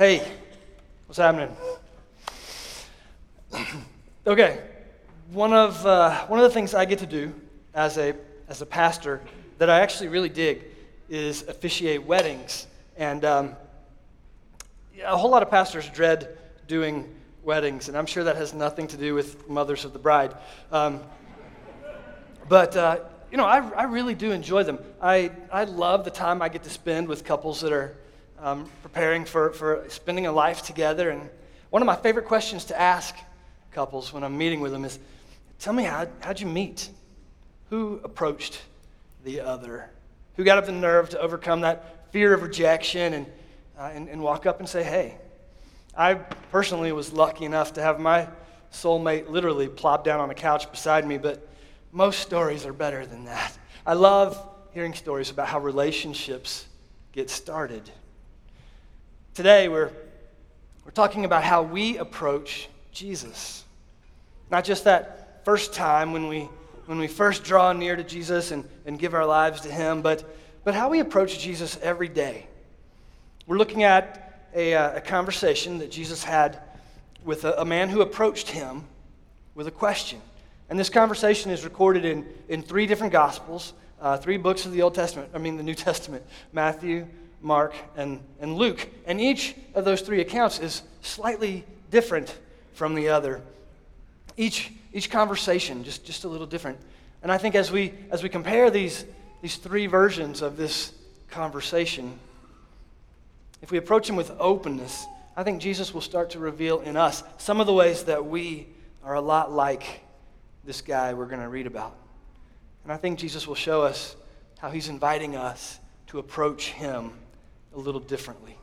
Hey, what's happening? Okay, one of the things I get to do as a pastor that I actually really dig is officiate weddings, and a whole lot of pastors dread doing weddings, and I'm sure that has nothing to do with mothers of the bride. But I really do enjoy them. I love the time I get to spend with couples that are preparing for spending a life together. And one of my favorite questions to ask couples when I'm meeting with them is, tell me, how'd you meet? Who approached the other? Who got up the nerve to overcome that fear of rejection and walk up and say, hey? I personally was lucky enough to have my soulmate literally plop down on a couch beside me, but most stories are better than that. I love hearing stories about how relationships get started. Today, we're talking about how we approach Jesus. Not just that first time when we first draw near to Jesus and give our lives to Him, but how we approach Jesus every day. We're looking at a conversation that Jesus had with a man who approached Him with a question. And this conversation is recorded in three different Gospels, three books of the New Testament, Matthew, Mark, and Luke. And each of those three accounts is slightly different from the other. Each conversation just a little different. And I think as we compare these three versions of this conversation, if we approach them with openness, I think Jesus will start to reveal in us some of the ways that we are a lot like this guy we're going to read about. And I think Jesus will show us how He's inviting us to approach Him a little differently.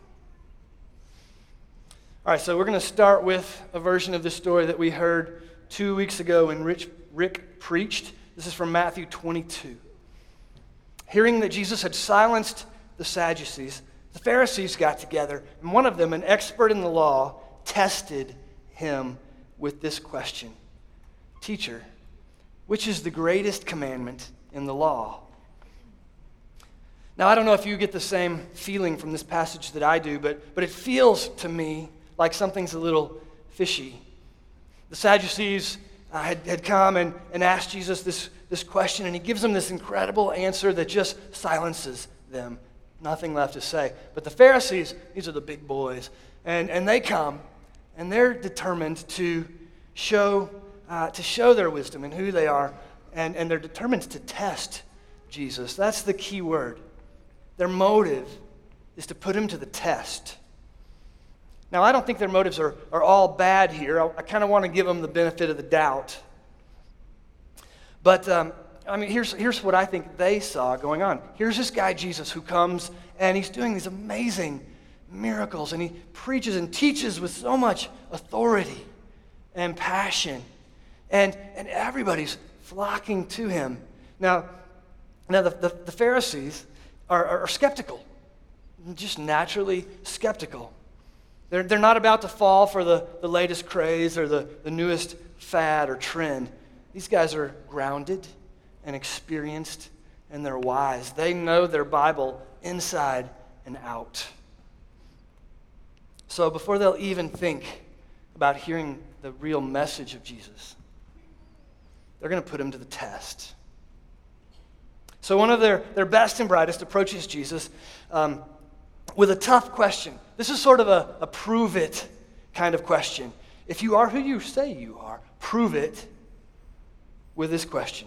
All right, so we're going to start with a version of this story that we heard 2 weeks ago when Rick preached. This is from Matthew 22. Hearing that Jesus had silenced the Sadducees, the Pharisees got together, and one of them, an expert in the law, tested Him with this question. Teacher, which is the greatest commandment in the law? Now, I don't know if you get the same feeling from this passage that I do, but it feels to me like something's a little fishy. The Sadducees had come and asked Jesus this question, and He gives them this incredible answer that just silences them. Nothing left to say. But the Pharisees, these are the big boys, and they come, and they're determined to show their wisdom and who they are, and they're determined to test Jesus. That's the key word. Their motive is to put Him to the test. Now, I don't think their motives are all bad here. I kind of want to give them the benefit of the doubt. But, here's what I think they saw going on. Here's this guy, Jesus, who comes, and He's doing these amazing miracles, and He preaches and teaches with so much authority and passion, and everybody's flocking to Him. Now the Pharisees are skeptical, just naturally skeptical. They're not about to fall for the latest craze or the newest fad or trend. These guys are grounded and experienced, and they're wise. They know their Bible inside and out. So before they'll even think about hearing the real message of Jesus, they're going to put Him to the test. So one of their best and brightest approaches Jesus with a tough question. This is sort of a prove it kind of question. If you are who you say you are, prove it with this question.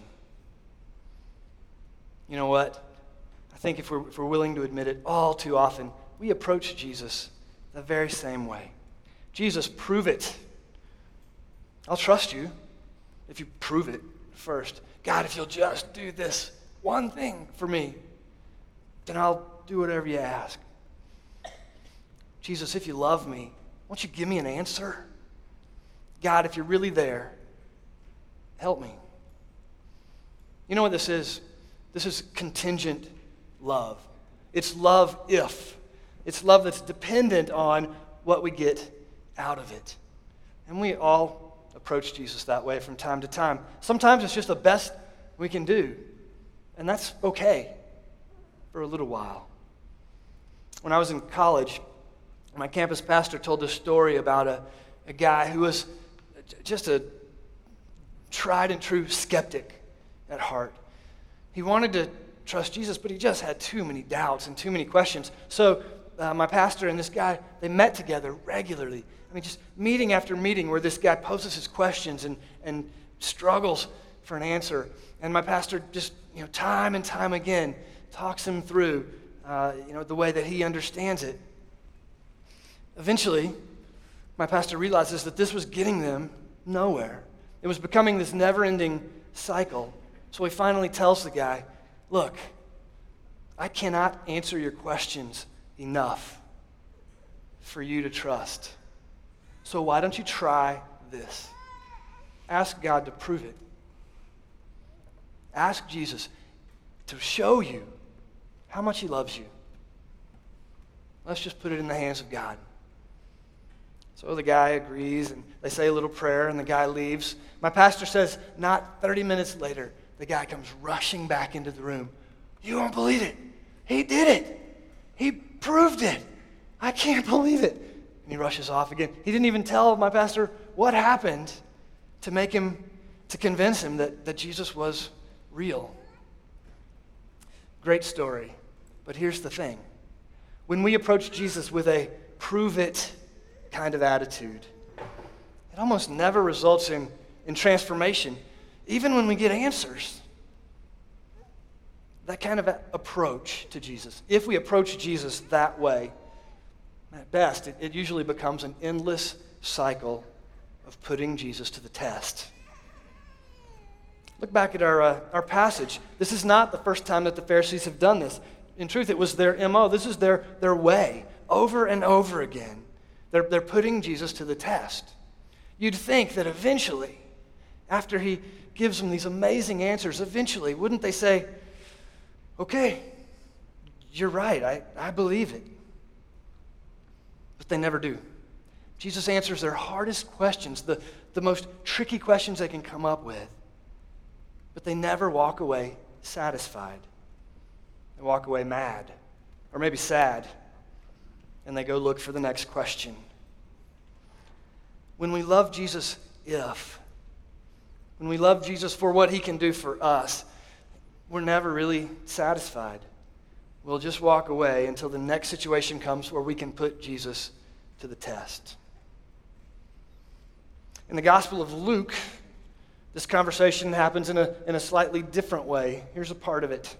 You know what? I think if we're willing to admit it, all too often, we approach Jesus the very same way. Jesus, prove it. I'll trust you if you prove it first. God, if you'll just do this one thing for me, then I'll do whatever you ask. Jesus, if you love me, won't you give me an answer? God, if you're really there, help me. You know what this is? This is contingent love. It's love if. It's love that's dependent on what we get out of it. And we all approach Jesus that way from time to time. Sometimes it's just the best we can do, and that's okay for a little while. When I was in college, My campus pastor told this story about a guy who was just a tried and true skeptic at heart. He wanted to trust Jesus, but he just had too many doubts and too many questions. So my pastor and this guy, they met together regularly. I mean, just meeting after meeting where this guy poses his questions and struggles for an answer. And my pastor just, time and time again talks him through, the way that he understands it. Eventually, my pastor realizes that this was getting them nowhere. It was becoming this never-ending cycle. So he finally tells the guy, look, I cannot answer your questions enough for you to trust. So why don't you try this? Ask God to prove it. Ask Jesus to show you how much he loves you. Let's just put it in the hands of God. So the guy agrees, and they say a little prayer, and the guy leaves. My pastor says not 30 minutes later, the guy comes rushing back into the room. You won't believe it. He did it. He proved it. I can't believe it. And he rushes off again. He didn't even tell my pastor what happened to convince him that Jesus was real. Great story. But here's the thing. When we approach Jesus with a prove it kind of attitude, it almost never results in transformation, even when we get answers. That kind of approach to Jesus, if we approach Jesus that way, at best, it usually becomes an endless cycle of putting Jesus to the test. Look back at our passage. This is not the first time that the Pharisees have done this. In truth, it was their MO. This is their way, over and over again. They're putting Jesus to the test. You'd think that eventually, after he gives them these amazing answers, eventually, wouldn't they say, okay, you're right, I believe it. But they never do. Jesus answers their hardest questions, the most tricky questions they can come up with. But they never walk away satisfied. They walk away mad, or maybe sad, and they go look for the next question. When we love Jesus when we love Jesus for what he can do for us, we're never really satisfied. We'll just walk away until the next situation comes where we can put Jesus to the test. In the Gospel of Luke, this conversation happens in a slightly different way. Here's a part of it.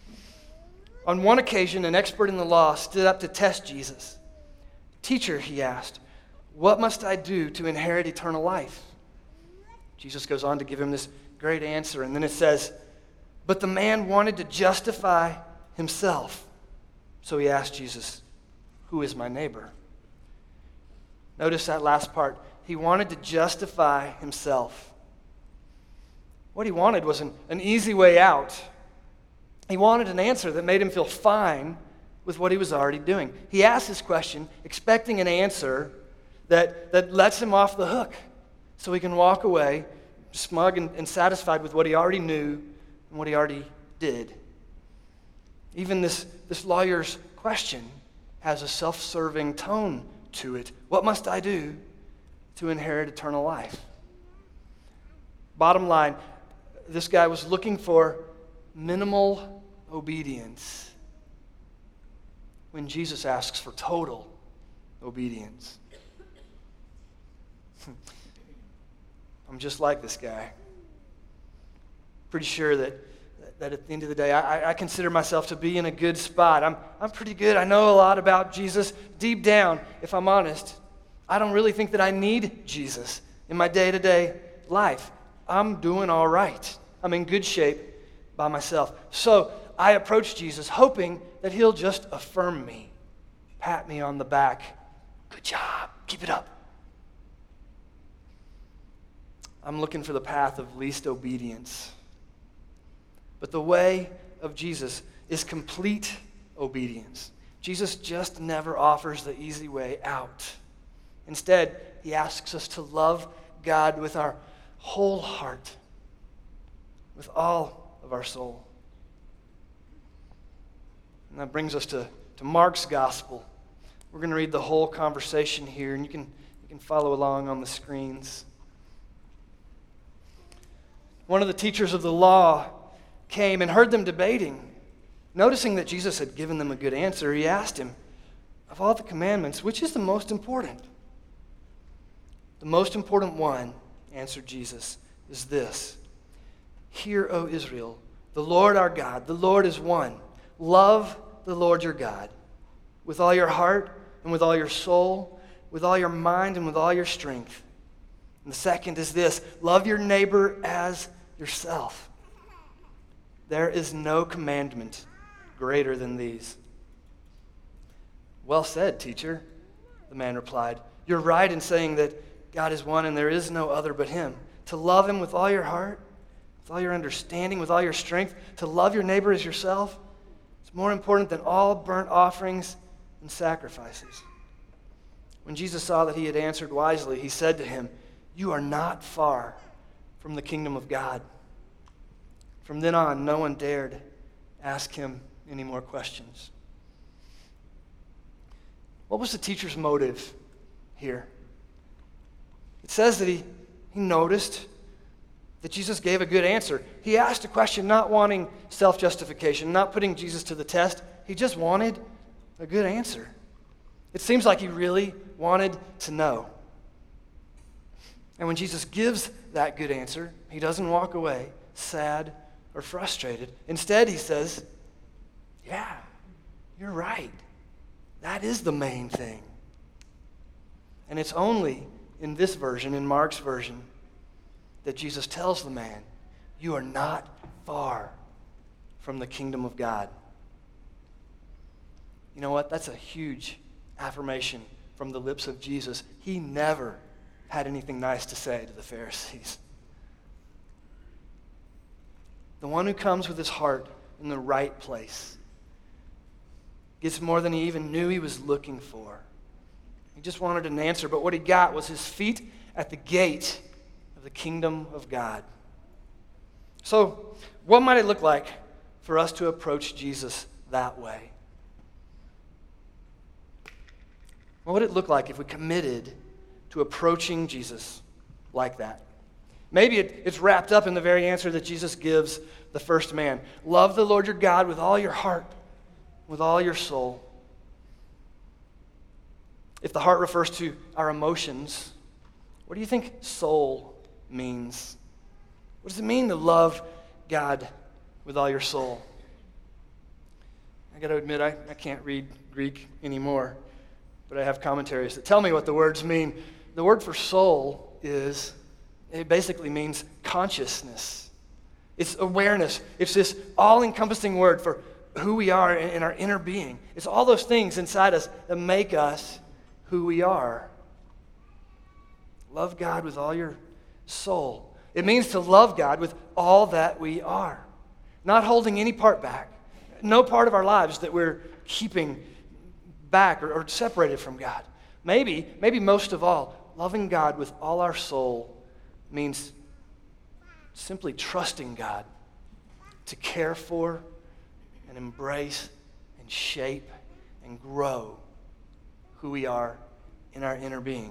On one occasion, an expert in the law stood up to test Jesus. Teacher, he asked, what must I do to inherit eternal life? Jesus goes on to give him this great answer, and then it says, but the man wanted to justify himself. So he asked Jesus, who is my neighbor? Notice that last part. He wanted to justify himself. What he wanted was an easy way out. He wanted an answer that made him feel fine with what he was already doing. He asked this question expecting an answer that lets him off the hook so he can walk away smug and satisfied with what he already knew and what he already did. Even this lawyer's question has a self-serving tone to it. What must I do to inherit eternal life? Bottom line, this guy was looking for minimal obedience when Jesus asks for total obedience. I'm just like this guy. Pretty sure that at the end of the day, I consider myself to be in a good spot. I'm pretty good. I know a lot about Jesus. Deep down, if I'm honest, I don't really think that I need Jesus in my day-to-day life. I'm doing all right. I'm in good shape by myself. So I approach Jesus hoping that he'll just affirm me, pat me on the back. Good job. Keep it up. I'm looking for the path of least obedience. But the way of Jesus is complete obedience. Jesus just never offers the easy way out. Instead, he asks us to love God with our whole heart, with all of our soul. And that brings us to Mark's gospel, We're going to read the whole conversation here, and you can follow along on the screens. One of the teachers of the law came and heard them debating. Noticing that Jesus had given them a good answer, he asked him, "Of all the commandments, which is the most important?" "The most important one," answered Jesus, "is this. Hear, O Israel, the Lord our God, the Lord is one. Love the Lord your God with all your heart and with all your soul, with all your mind and with all your strength. And the second is this, love your neighbor as yourself. There is no commandment greater than these." "Well said, teacher," the man replied. "You're right in saying that God is one and there is no other but him. To love him with all your heart, with all your understanding, with all your strength, to love your neighbor as yourself, it's more important than all burnt offerings and sacrifices." When Jesus saw that he had answered wisely, he said to him, "You are not far from the kingdom of God." From then on, no one dared ask him any more questions. What was the teacher's motive here? It says that he noticed that Jesus gave a good answer. He asked a question not wanting self-justification, not putting Jesus to the test. He just wanted a good answer. It seems like he really wanted to know. And when Jesus gives that good answer, he doesn't walk away sad or frustrated. Instead, he says, "Yeah, you're right. That is the main thing." And it's only in this version, in Mark's version, that Jesus tells the man, "You are not far from the kingdom of God." You know what? That's a huge affirmation from the lips of Jesus. He never had anything nice to say to the Pharisees. The one who comes with his heart in the right place gets more than he even knew he was looking for. He just wanted an answer, but what he got was his feet at the gate of the kingdom of God. So, what might it look like for us to approach Jesus that way? What would it look like if we committed to approaching Jesus like that? Maybe it's wrapped up in the very answer that Jesus gives the first man. Love the Lord your God with all your heart, with all your soul. If the heart refers to our emotions, what do you think soul means? What does it mean to love God with all your soul? I got to admit, I can't read Greek anymore, but I have commentaries that tell me what the words mean. The word for soul it basically means consciousness. It's awareness. It's this all-encompassing word for who we are in our inner being. It's all those things inside us that make us who we are. Love God with all your soul. It means to love God with all that we are, not holding any part back. No part of our lives that we're keeping back or separated from God. Maybe most of all, loving God with all our soul means simply trusting God to care for and embrace and shape and grow who we are in our inner being.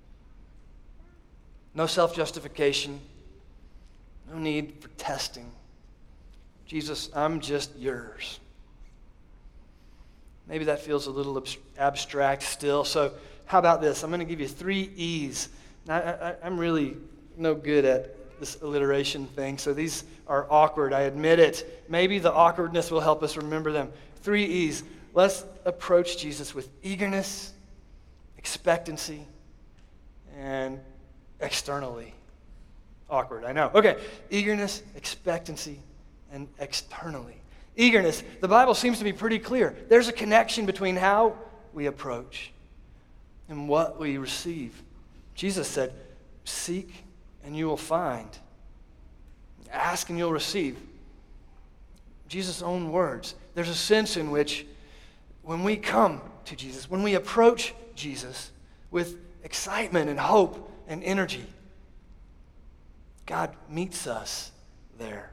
No self-justification, no need for testing. Jesus, I'm just yours. Maybe that feels a little abstract still, so how about this? I'm going to give you 3 E's. Now, I'm really no good at this alliteration thing, so these are awkward, I admit it. Maybe the awkwardness will help us remember them. 3 E's. Let's approach Jesus with eagerness, expectancy, and externally. Awkward, I know. Okay, eagerness, expectancy, and externally. Eagerness. The Bible seems to be pretty clear. There's a connection between how we approach and what we receive. Jesus said, "Seek and you will find. Ask and you'll receive." Jesus' own words. There's a sense in which when we come to Jesus, when we approach Jesus with excitement and hope and energy, God meets us there.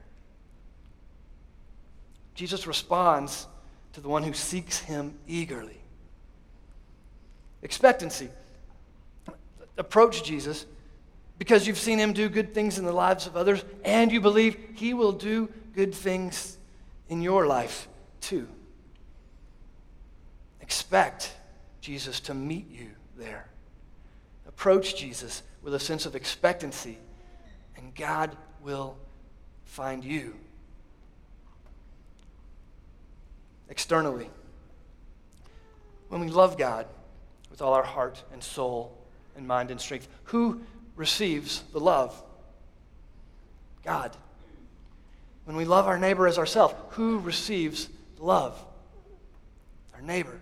Jesus responds to the one who seeks him eagerly. Expectancy. Approach Jesus because you've seen him do good things in the lives of others, and you believe he will do good things in your life too. Expect Jesus to meet you there. Approach Jesus with a sense of expectancy, and God will find you. Externally, when we love God with all our heart and soul and mind and strength, who receives the love? God. When we love our neighbor as ourselves, who receives the love? Our neighbor.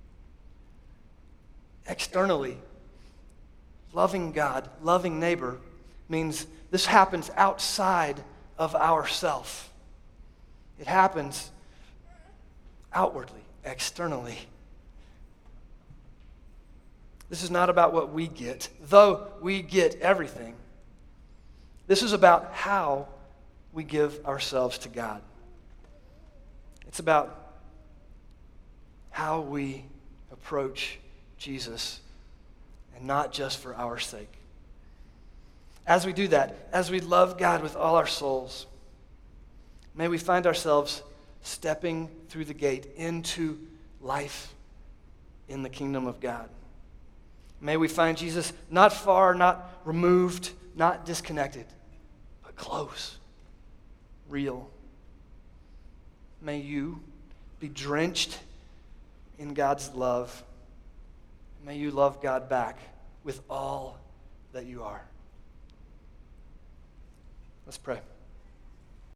Externally, loving God, loving neighbor means this happens outside of ourself. It happens outwardly, externally. This is not about what we get, though we get everything. This is about how we give ourselves to God. It's about how we approach Jesus, and not just for our sake. As we do that, as we love God with all our souls, may we find ourselves stepping through the gate into life in the kingdom of God. May we find Jesus not far, not removed, not disconnected, but close, real. May you be drenched in God's love. May you love God back with all that you are. Let's pray.